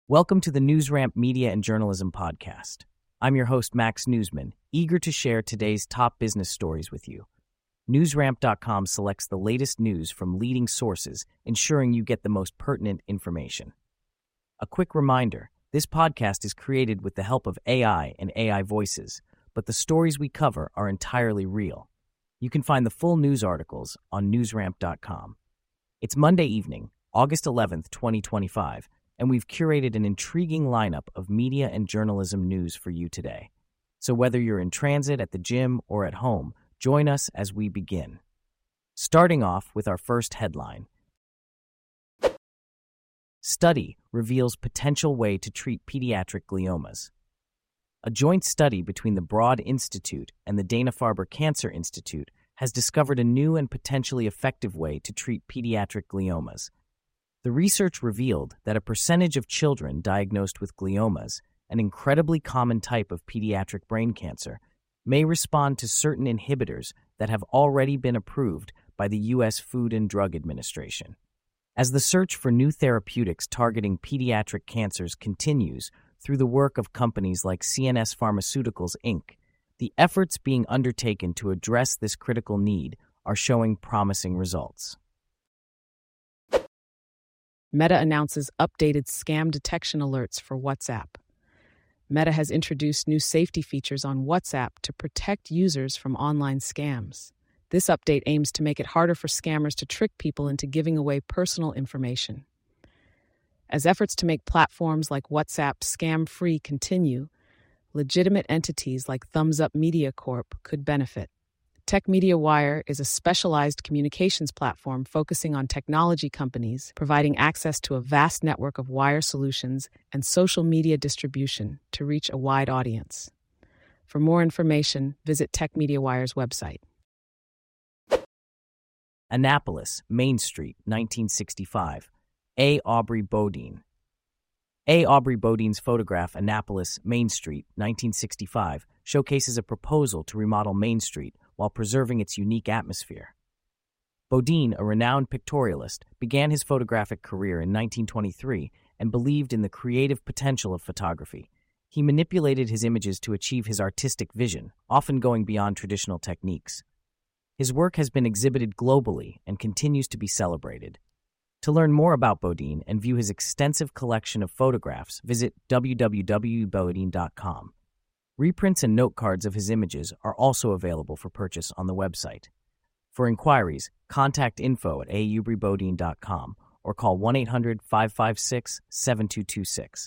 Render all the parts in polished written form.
Welcome to the NewsRamp Media and Journalism Podcast. I'm your host, Max Newsman, eager to share today's top business stories with you. NewsRamp.com selects the latest news from leading sources, ensuring you get the most pertinent information. A quick reminder, this podcast is created with the help of AI and AI voices, but the stories we cover are entirely real. You can find the full news articles on NewsRamp.com. It's Monday evening, August 11th, 2025, and we've curated an intriguing lineup of media and journalism news for you today. So whether you're in transit, at the gym, or at home, join us as we begin. Starting off with our first headline. Study reveals potential way to treat pediatric gliomas. A joint study between the Broad Institute and the Dana-Farber Cancer Institute has discovered a new and potentially effective way to treat pediatric gliomas. The research revealed that a percentage of children diagnosed with gliomas, an incredibly common type of pediatric brain cancer, may respond to certain inhibitors that have already been approved by the U.S. Food and Drug Administration. As the search for new therapeutics targeting pediatric cancers continues through the work of companies like CNS Pharmaceuticals, Inc., the efforts being undertaken to address this critical need are showing promising results. Meta announces updated scam detection alerts for WhatsApp. Meta has introduced new safety features on WhatsApp to protect users from online scams. This update aims to make it harder for scammers to trick people into giving away personal information. As efforts to make platforms like WhatsApp scam-free continue, legitimate entities like Thumbs Up Media Corp could benefit. Tech Media Wire is a specialized communications platform focusing on technology companies, providing access to a vast network of wire solutions and social media distribution to reach a wide audience. For more information, visit Tech Media Wire's website. Annapolis, Main Street, 1965. A. Aubrey Bodine. A. Aubrey Bodine's photograph, Annapolis, Main Street, 1965, showcases a proposal to remodel Main Street while preserving its unique atmosphere. Bodine, a renowned pictorialist, began his photographic career in 1923 and believed in the creative potential of photography. He manipulated his images to achieve his artistic vision, often going beyond traditional techniques. His work has been exhibited globally and continues to be celebrated. To learn more about Bodine and view his extensive collection of photographs, visit www.bodine.com. Reprints and note cards of his images are also available for purchase on the website. For inquiries, contact info@aubreybodine.com or call 1-800-556-7226.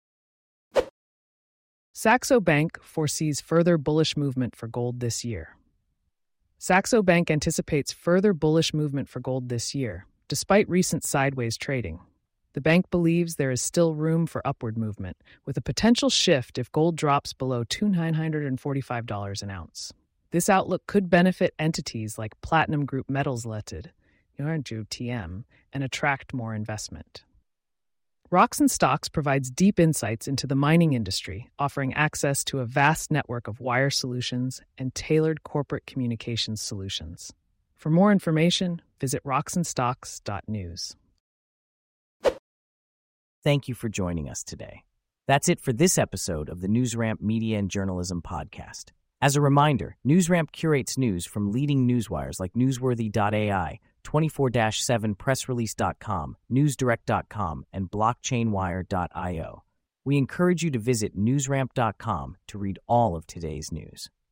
Saxo Bank foresees further bullish movement for gold this year. Saxo Bank anticipates further bullish movement for gold this year, despite recent sideways trading. The bank believes there is still room for upward movement, with a potential shift if gold drops below $2,945 an ounce. This outlook could benefit entities like Platinum Group Metals Limited, TM, and attract more investment. Rocks and Stocks provides deep insights into the mining industry, offering access to a vast network of wire solutions and tailored corporate communications solutions. For more information, visit rocksandstocks.news. Thank you for joining us today. That's it for this episode of the NewsRamp Media and Journalism Podcast. As a reminder, NewsRamp curates news from leading newswires like Newsworthy.ai, 24/7pressrelease.com, NewsDirect.com, and BlockchainWire.io. We encourage you to visit NewsRamp.com to read all of today's news.